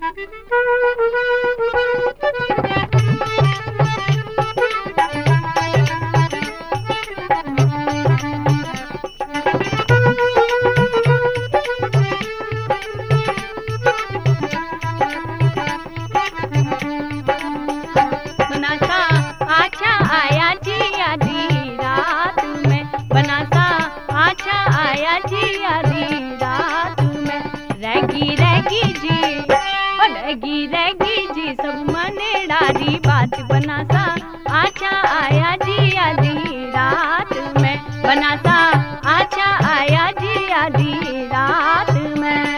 रहेगी जी सब मने डारी बात बनासा अच्छा आया जी आधी रात में बनासा अच्छा आया जी आधी रात में।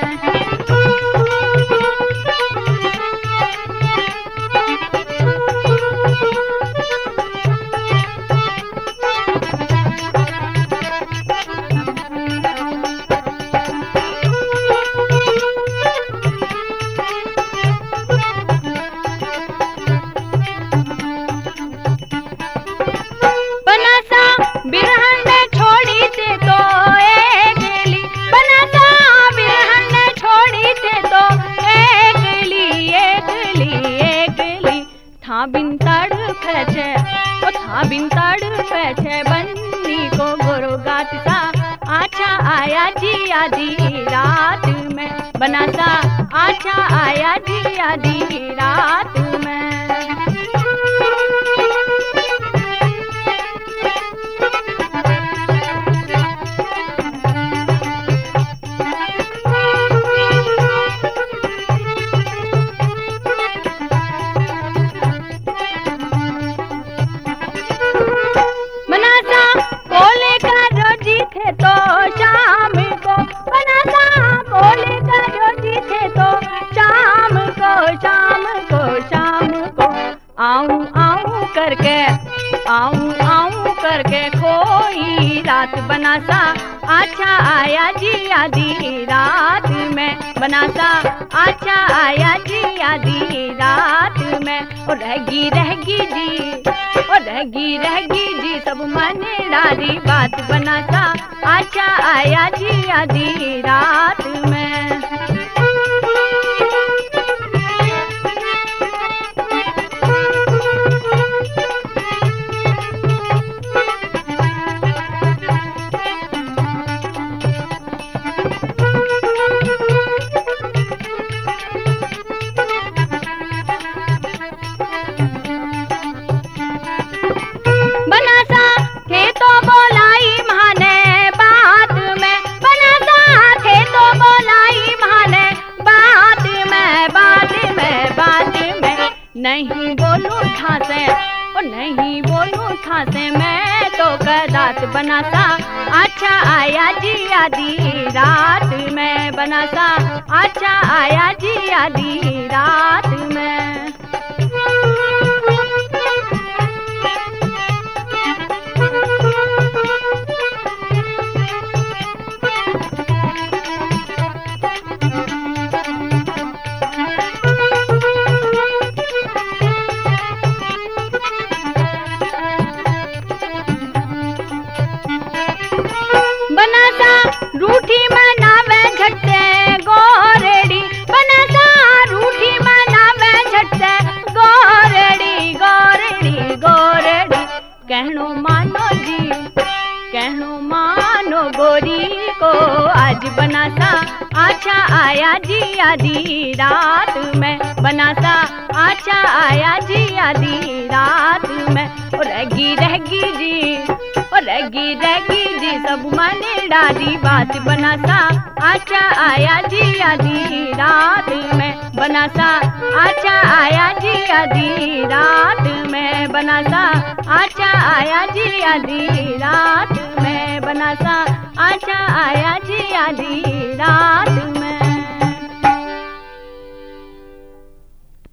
बिरहन ने छोड़ी थे तो एकली बनासा बिरहन ने छोड़ी थे तो एकली था बिन तड़पे छे ओ था बिन तड़पे छे बन्नी को गोरो गाता अच्छा आया जी आधी रात में बनासा अच्छा आया जी आधी रात में। तो शाम को बनासा कोले का रोटी थे तो शाम को आऊं करके खोई रात बनासा अच्छा आया जी आधी रात में बनासा अच्छा आया जी आधी रात में। और रहेगी जी सब मने डारी बात बनासा अच्छा आया जी आधी रात में। बनासा थे तो बोलाई माने बात में बनासा थे तो बोलाई माने बात में नहीं बोलूं था से मैं तो कदात बनासा अच्छा आया जी आधी रात में बनासा अच्छा आया जी आधी रात में। बनासा रूठी मनावे झटते गोरेड़ी बनासा रूठी मनावे झटते गोरेड़ी कहनो मानो गोरी को आज बनासा अच्छा आया जी आधी रात में बनासा अच्छा आया जी आधी रात में। और रहेगी जी सब मने डारी बात बनासा अच्छा आया जी आधी रात में बनासा अच्छा आया जी आधी रात में बनासा अच्छा आया जी आधी रात में बनासा अच्छा आया जी आधी रात।